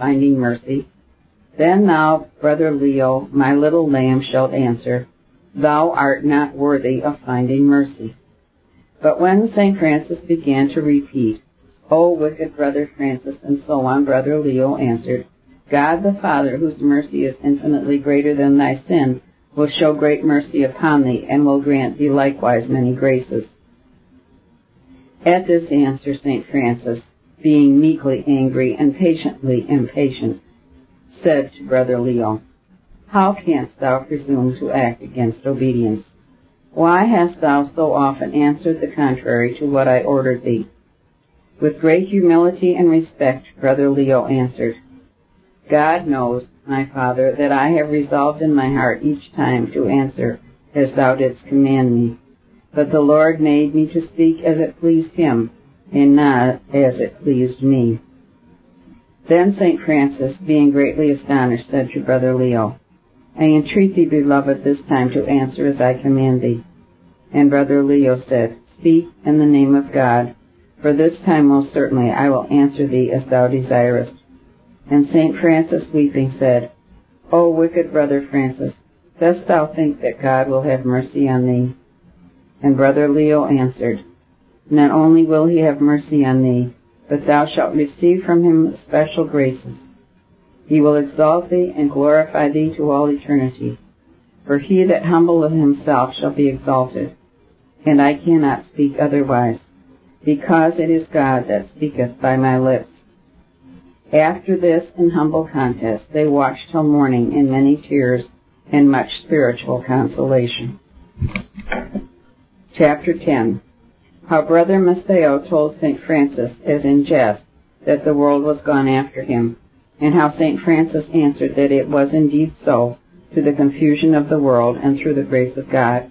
finding mercy? Then thou, brother Leo, my little lamb, shalt answer, thou art not worthy of finding mercy. But when St. Francis began to repeat, O wicked brother Francis, and so on, brother Leo answered, God the Father, whose mercy is infinitely greater than thy sin, will show great mercy upon thee, and will grant thee likewise many graces. At this answer, St. Francis, being meekly angry and patiently impatient, said to brother Leo, How canst thou presume to act against obedience? Why hast thou so often answered the contrary to what I ordered thee? With great humility and respect, brother Leo answered, God knows, my father, that I have resolved in my heart each time to answer as thou didst command me. But the Lord made me to speak as it pleased him, and not as it pleased me. Then St. Francis, being greatly astonished, said to brother Leo, I entreat thee, beloved, this time to answer as I command thee. And brother Leo said, Speak in the name of God, for this time most certainly I will answer thee as thou desirest. And St. Francis, weeping, said, O wicked brother Francis, dost thou think that God will have mercy on thee? And brother Leo answered, Not only will he have mercy on thee, but thou shalt receive from him special graces. He will exalt thee and glorify thee to all eternity. For he that humbleth himself shall be exalted. And I cannot speak otherwise, because it is God that speaketh by my lips. After this in humble contest they watched till morning in many tears and much spiritual consolation. Chapter 10. How Brother Maceo told St. Francis, as in jest, that the world was gone after him, and how St. Francis answered that it was indeed so, to the confusion of the world and through the grace of God.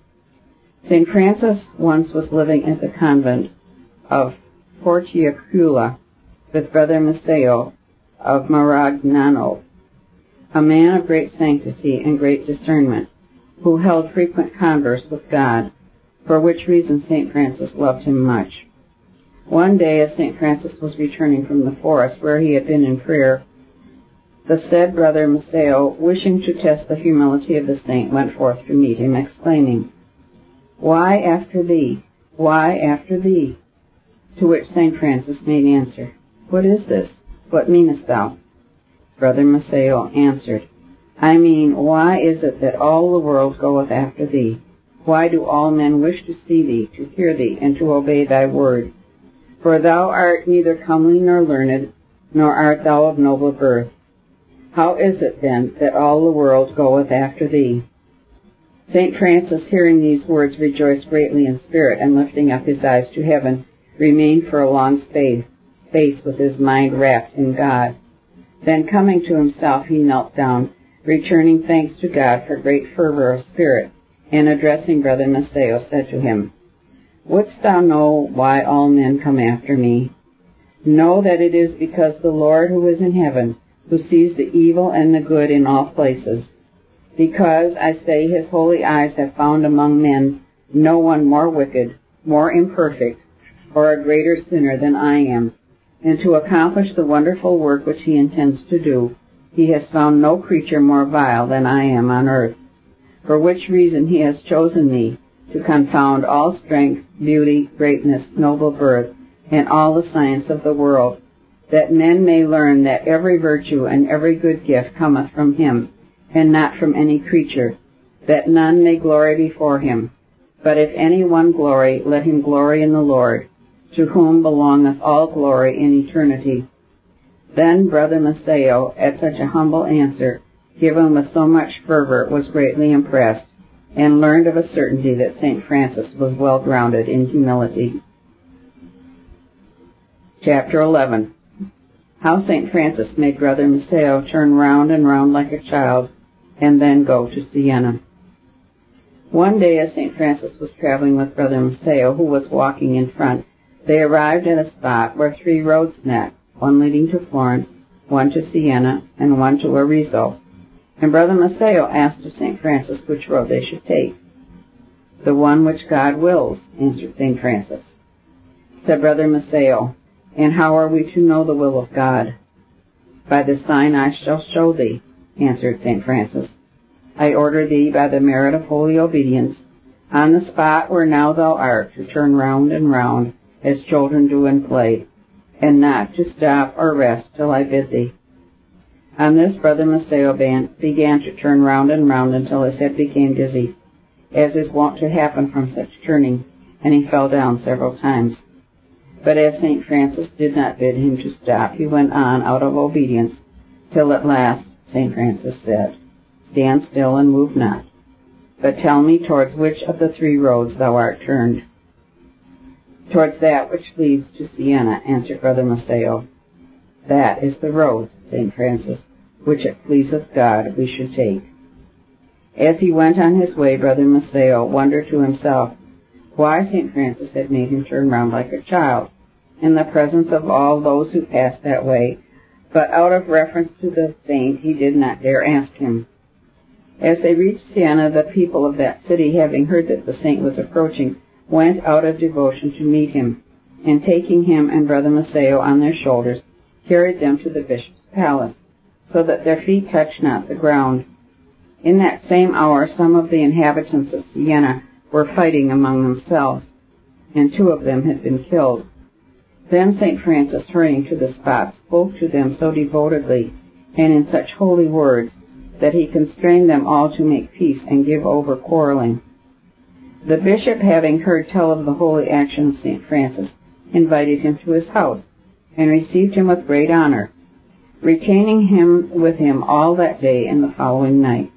St. Francis once was living at the convent of Portiuncula with Brother Maceo of Maragnano, a man of great sanctity and great discernment, who held frequent converse with God, for which reason St. Francis loved him much. One day, as St. Francis was returning from the forest where he had been in prayer, the said Brother Maceo, wishing to test the humility of the saint, went forth to meet him, exclaiming, Why after thee? Why after thee? To which St. Francis made answer, What is this? What meanest thou? Brother Maceo answered, I mean, why is it that all the world goeth after thee? Why do all men wish to see thee, to hear thee, and to obey thy word? For thou art neither comely nor learned, nor art thou of noble birth. How is it, then, that all the world goeth after thee? St. Francis, hearing these words, rejoiced greatly in spirit, and lifting up his eyes to heaven, remained for a long space with his mind wrapped in God. Then coming to himself, he knelt down, returning thanks to God for great fervor of spirit, and addressing Brother Maceo, said to him, Wouldst thou know why all men come after me? Know that it is because the Lord who is in heaven, who sees the evil and the good in all places, because, I say, his holy eyes have found among men no one more wicked, more imperfect, or a greater sinner than I am, and to accomplish the wonderful work which he intends to do, he has found no creature more vile than I am on earth, for which reason he has chosen me, to confound all strength, beauty, greatness, noble birth, and all the science of the world, that men may learn that every virtue and every good gift cometh from him, and not from any creature, that none may glory before him. But if any one glory, let him glory in the Lord, to whom belongeth all glory in eternity. Then Brother Maceo, at such a humble answer, given with so much fervor, was greatly impressed, and learned of a certainty that St. Francis was well grounded in humility. Chapter 11. How St. Francis made Brother Maceo turn round and round like a child, and then go to Siena. One day, as St. Francis was traveling with Brother Maceo, who was walking in front, they arrived at a spot where 3 roads met, one leading to Florence, one to Siena, and one to Arezzo. And Brother Maceo asked of St. Francis which road they should take. The one which God wills, answered St. Francis. Said Brother Maceo, And how are we to know the will of God? By the sign I shall show thee, answered St. Francis. I order thee by the merit of holy obedience, on the spot where now thou art, to turn round and round, as children do in play, and not to stop or rest till I bid thee. On this, Brother Maceo began to turn round and round until his head became dizzy, as is wont to happen from such turning, and he fell down several times. But as St. Francis did not bid him to stop, he went on out of obedience, till at last St. Francis said, Stand still and move not, but tell me towards which of the 3 roads thou art turned. Towards that which leads to Siena, answered Brother Maceo. That is the road, said St. Francis, which it pleaseth God we should take. As he went on his way, Brother Maceo wondered to himself why St. Francis had made him turn round like a child, in the presence of all those who passed that way, but out of reference to the saint he did not dare ask him. As they reached Siena, the people of that city, having heard that the saint was approaching, went out of devotion to meet him, and taking him and Brother Maceo on their shoulders, carried them to the bishop's palace, so that their feet touched not the ground. In that same hour some of the inhabitants of Siena were fighting among themselves, and 2 of them had been killed. Then St. Francis, hurrying to the spot, spoke to them so devotedly and in such holy words that he constrained them all to make peace and give over quarreling. The bishop, having heard tell of the holy action of St. Francis, invited him to his house, and received him with great honor, retaining him with him all that day and the following night.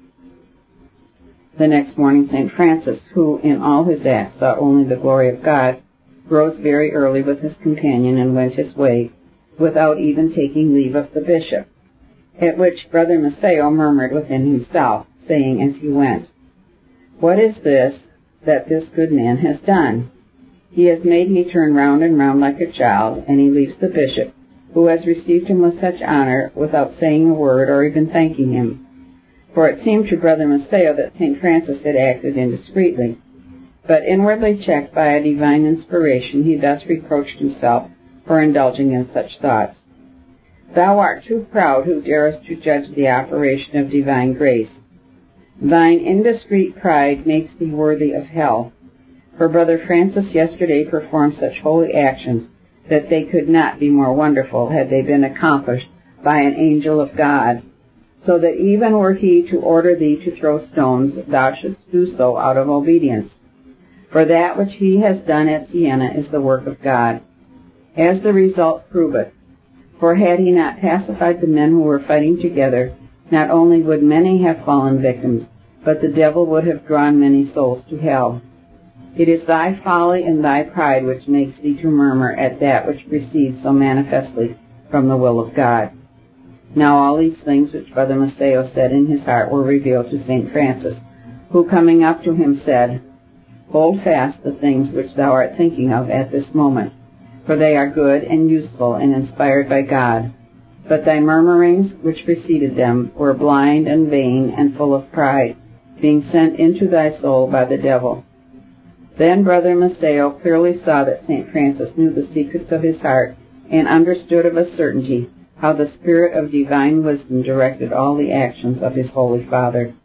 The next morning St. Francis, who in all his acts sought only the glory of God, rose very early with his companion and went his way, without even taking leave of the bishop, at which Brother Maceo murmured within himself, saying as he went, What is this that this good man has done? He has made me turn round and round like a child, and he leaves the bishop, who has received him with such honor, without saying a word or even thanking him. For it seemed to Brother Maceo that St. Francis had acted indiscreetly. But inwardly checked by a divine inspiration, he thus reproached himself for indulging in such thoughts. Thou art too proud who darest to judge the operation of divine grace. Thine indiscreet pride makes thee worthy of hell. For Brother Francis yesterday performed such holy actions that they could not be more wonderful had they been accomplished by an angel of God, so that even were he to order thee to throw stones, thou shouldst do so out of obedience. For that which he has done at Siena is the work of God, as the result proveth. For had he not pacified the men who were fighting together, not only would many have fallen victims, but the devil would have drawn many souls to hell. It is thy folly and thy pride which makes thee to murmur at that which proceeds so manifestly from the will of God. Now all these things which Brother Maceo said in his heart were revealed to St. Francis, who coming up to him said, Hold fast the things which thou art thinking of at this moment, for they are good and useful and inspired by God. But thy murmurings which preceded them were blind and vain and full of pride, being sent into thy soul by the devil. Then Brother Maceo clearly saw that St. Francis knew the secrets of his heart and understood of a certainty how the Spirit of divine wisdom directed all the actions of his Holy Father.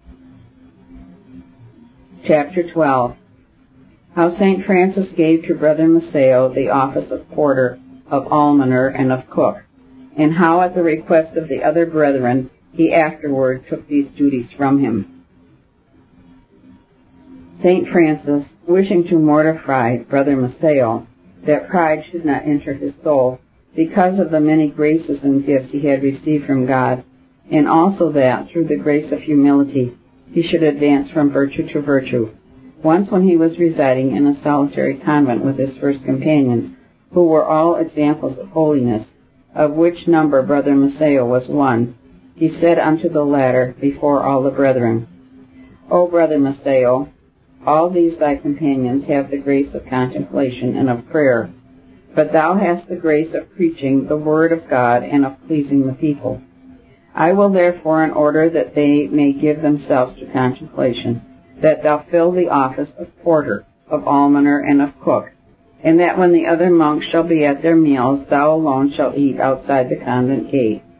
Chapter 12. How St. Francis gave to Brother Maceo the office of porter, of almoner, and of cook, and how at the request of the other brethren he afterward took these duties from him. St. Francis, wishing to mortify Brother Maceo, that pride should not enter his soul, because of the many graces and gifts he had received from God, and also that, through the grace of humility, he should advance from virtue to virtue. Once when he was residing in a solitary convent with his first companions, who were all examples of holiness, of which number Brother Maceo was one, he said unto the latter before all the brethren, O Brother Maceo, all these thy companions have the grace of contemplation and of prayer, but thou hast the grace of preaching the word of God and of pleasing the people. I will therefore, in order that they may give themselves to contemplation, that thou fill the office of porter, of almoner, and of cook, and that when the other monks shall be at their meals, thou alone shalt eat outside the convent gate,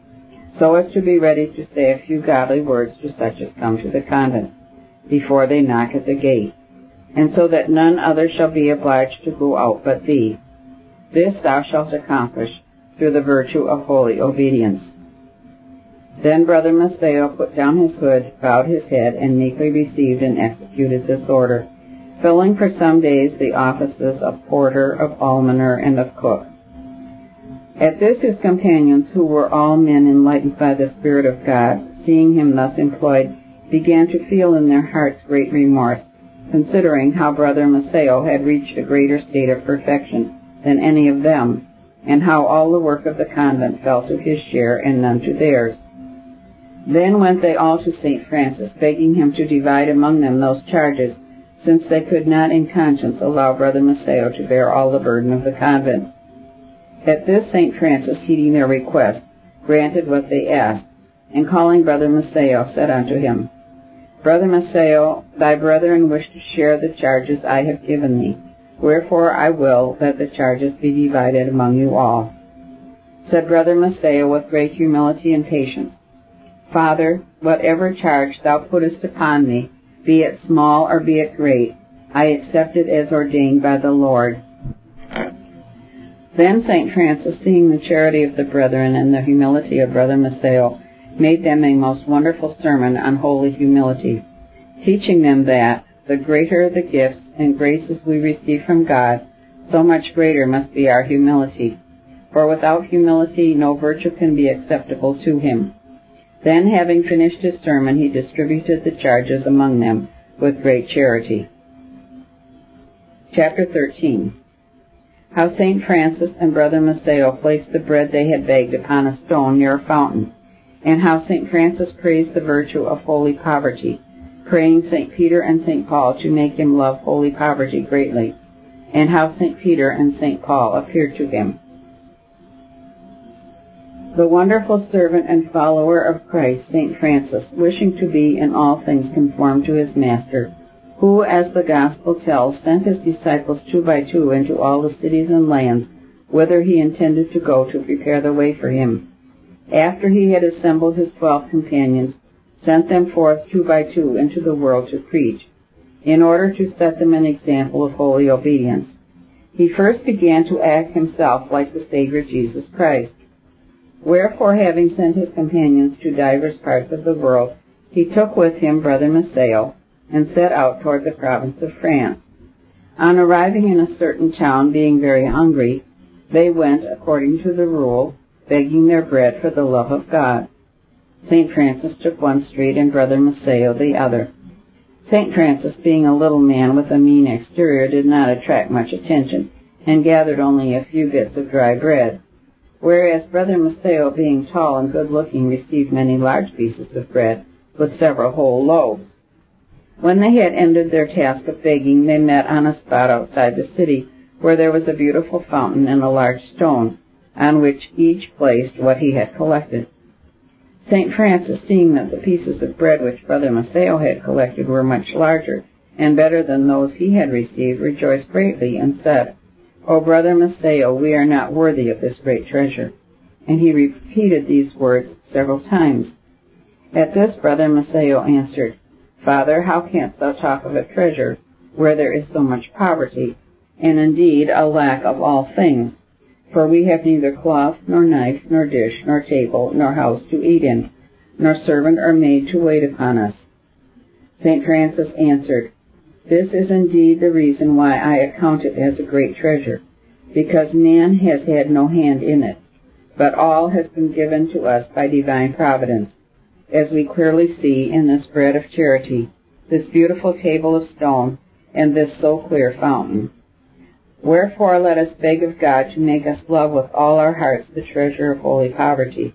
so as to be ready to say a few godly words to such as come to the convent, before they knock at the gate, and so that none other shall be obliged to go out but thee. This thou shalt accomplish through the virtue of holy obedience. Then Brother Maceo put down his hood, bowed his head, and meekly received and executed this order, filling for some days the offices of porter, of almoner, and of cook. At this his companions, who were all men enlightened by the Spirit of God, seeing him thus employed, began to feel in their hearts great remorse, considering how Brother Maceo had reached a greater state of perfection than any of them, and how all the work of the convent fell to his share and none to theirs. Then went they all to St. Francis, begging him to divide among them those charges, since they could not in conscience allow Brother Maceo to bear all the burden of the convent. At this St. Francis, heeding their request, granted what they asked, and calling Brother Maceo, said unto him, Brother Maceo, thy brethren wish to share the charges I have given thee, wherefore I will that the charges be divided among you all. Said Brother Maceo with great humility and patience, Father, whatever charge thou puttest upon me, be it small or be it great, I accept it as ordained by the Lord. Then St. Francis, seeing the charity of the brethren and the humility of Brother Maceo, made them a most wonderful sermon on holy humility, teaching them that, the greater the gifts and graces we receive from God, so much greater must be our humility, for without humility no virtue can be acceptable to him. Then, having finished his sermon, he distributed the charges among them with great charity. Chapter 13. How St. Francis and Brother Maceo placed the bread they had begged upon a stone near a fountain, and how St. Francis praised the virtue of holy poverty, praying St. Peter and St. Paul to make him love holy poverty greatly, and how St. Peter and St. Paul appeared to him. The wonderful servant and follower of Christ, St. Francis, wishing to be in all things conformed to his Master, who, as the Gospel tells, sent his disciples 2 by 2 into all the cities and lands, whither he intended to go to prepare the way for him. After he had assembled his 12 companions, sent them forth 2 by 2 into the world to preach, in order to set them an example of holy obedience. He first began to act himself like the Savior Jesus Christ. Wherefore, having sent his companions to divers parts of the world, he took with him Brother Maceo, and set out toward the province of France. On arriving in a certain town, being very hungry, they went, according to the rule, begging their bread for the love of God. St. Francis took one street and Brother Maceo the other. St. Francis, being a little man with a mean exterior, did not attract much attention, and gathered only a few bits of dry bread, whereas Brother Maceo, being tall and good-looking, received many large pieces of bread, with several whole loaves. When they had ended their task of begging, they met on a spot outside the city, where there was a beautiful fountain and a large stone, on which each placed what he had collected. St. Francis, seeing that the pieces of bread which Brother Maceo had collected were much larger and better than those he had received, rejoiced greatly, and said, O Brother Maceo, we are not worthy of this great treasure. And he repeated these words several times. At this Brother Maceo answered, Father, how canst thou talk of a treasure where there is so much poverty, and indeed a lack of all things? For we have neither cloth, nor knife, nor dish, nor table, nor house to eat in, nor servant or maid to wait upon us. St. Francis answered, This is indeed the reason why I account it as a great treasure, because man has had no hand in it, but all has been given to us by divine providence, as we clearly see in this bread of charity, this beautiful table of stone, and this so clear fountain. Wherefore let us beg of God to make us love with all our hearts the treasure of holy poverty.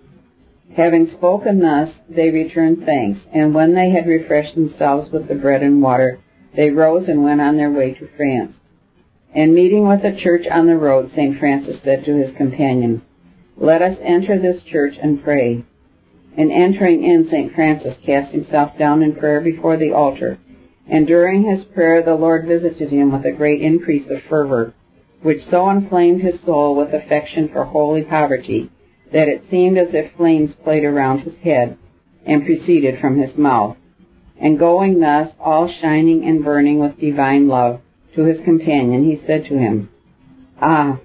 Having spoken thus, they returned thanks, and when they had refreshed themselves with the bread and water, they rose and went on their way to France. And meeting with a church on the road, St. Francis said to his companion, Let us enter this church and pray. And entering in, St. Francis cast himself down in prayer before the altar, and during his prayer the Lord visited him with a great increase of fervor, which so inflamed his soul with affection for holy poverty, that it seemed as if flames played around his head and proceeded from his mouth. And going thus, all shining and burning with divine love, to his companion, he said to him, Ah,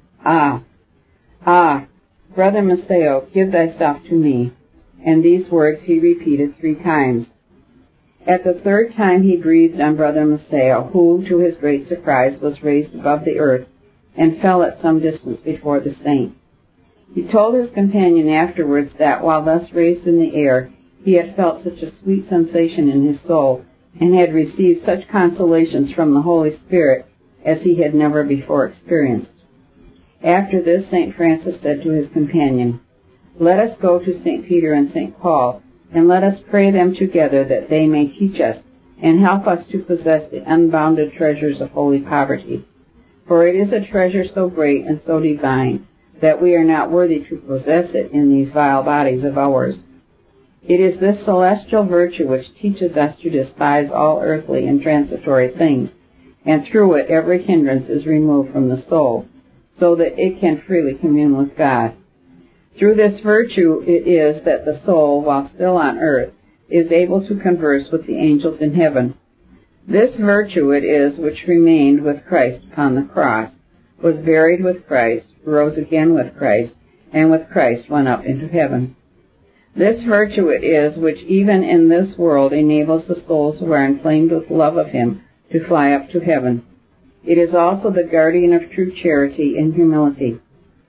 Brother Maceo, give thyself to me. And these words he repeated 3 times. At the 3rd time he breathed on Brother Maceo, who, to his great surprise, was raised above the earth and fell at some distance before the saint. He told his companion afterwards that, while thus raised in the air, he had felt such a sweet sensation in his soul and had received such consolations from the Holy Spirit as he had never before experienced. After this, St. Francis said to his companion, Let us go to St. Peter and St. Paul, and let us pray them together that they may teach us and help us to possess the unbounded treasures of holy poverty. For it is a treasure so great and so divine that we are not worthy to possess it in these vile bodies of ours. It is this celestial virtue which teaches us to despise all earthly and transitory things, and through it every hindrance is removed from the soul, so that it can freely commune with God. Through this virtue it is that the soul, while still on earth, is able to converse with the angels in heaven. This virtue it is which remained with Christ upon the cross, was buried with Christ, rose again with Christ, and with Christ went up into heaven. This virtue it is which even in this world enables the souls who are inflamed with love of Him to fly up to heaven. It is also the guardian of true charity and humility.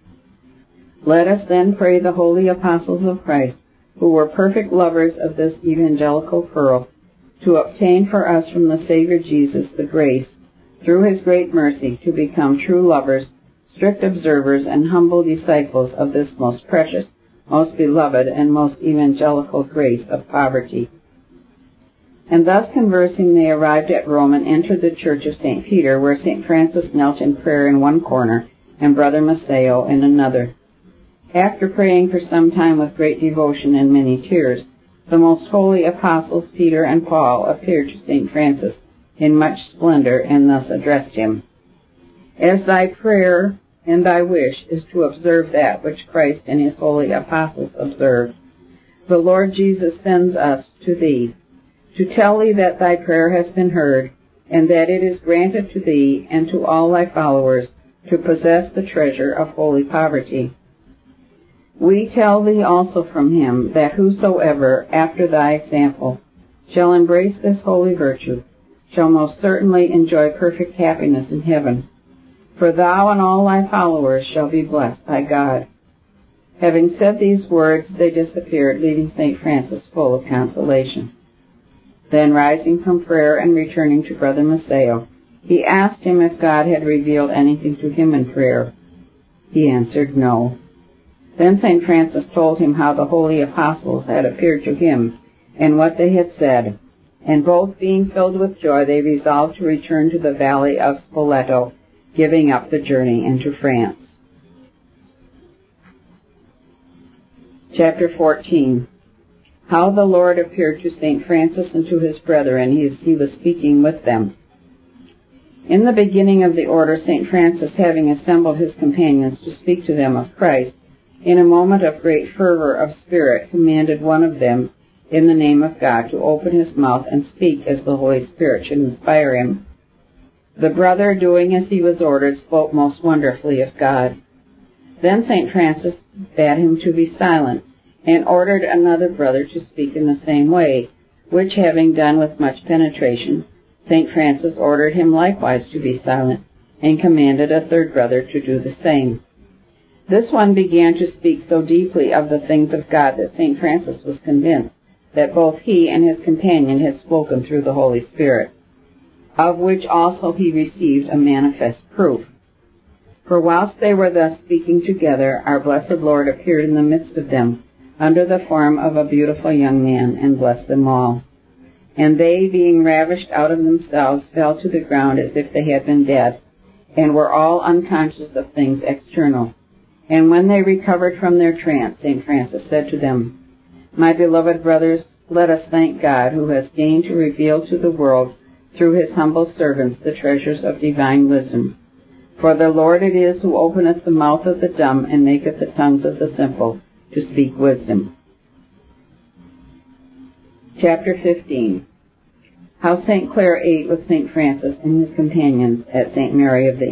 Let us then pray the holy apostles of Christ, who were perfect lovers of this evangelical pearl, to obtain for us from the Savior Jesus the grace, through His great mercy, to become true lovers, strict observers, and humble disciples of this most precious, most beloved, and most evangelical grace of poverty. And thus conversing, they arrived at Rome and entered the church of St. Peter, where St. Francis knelt in prayer in one corner, and Brother Maceo in another. After praying for some time with great devotion and many tears, the most holy apostles Peter and Paul appeared to St. Francis in much splendor, and thus addressed him, As thy prayer and thy wish is to observe that which Christ and His holy apostles observed, the Lord Jesus sends us to thee, to tell thee that thy prayer has been heard, and that it is granted to thee and to all thy followers to possess the treasure of holy poverty. We tell thee also from Him that whosoever, after thy example, shall embrace this holy virtue, shall most certainly enjoy perfect happiness in heaven. For thou and all thy followers shall be blessed by God. Having said these words, they disappeared, leaving St. Francis full of consolation. Then, rising from prayer and returning to Brother Maceo, he asked him if God had revealed anything to him in prayer. He answered no. Then St. Francis told him how the holy apostles had appeared to him and what they had said, and both being filled with joy, they resolved to return to the valley of Spoleto, giving up the journey into France. Chapter 14. How the Lord appeared to St. Francis and to his brethren as he was speaking with them. In the beginning of the order, St. Francis, having assembled his companions to speak to them of Christ, in a moment of great fervor of spirit, commanded one of them, in the name of God, to open his mouth and speak as the Holy Spirit should inspire him. The brother, doing as he was ordered, spoke most wonderfully of God. Then St. Francis bade him to be silent, and ordered another brother to speak in the same way, which having done with much penetration, St. Francis ordered him likewise to be silent, and commanded a third brother to do the same. This one began to speak so deeply of the things of God that St. Francis was convinced that both he and his companion had spoken through the Holy Spirit, of which also he received a manifest proof. For whilst they were thus speaking together, our blessed Lord appeared in the midst of them, under the form of a beautiful young man, and blessed them all. And they, being ravished out of themselves, fell to the ground as if they had been dead, and were all unconscious of things external. And when they recovered from their trance, St. Francis said to them, My beloved brothers, let us thank God, who has deigned to reveal to the world, through His humble servants, the treasures of divine wisdom. For the Lord it is who openeth the mouth of the dumb and maketh the tongues of the simple to speak wisdom. Chapter 15. How St. Clare ate with St. Francis and his companions at St. Mary of the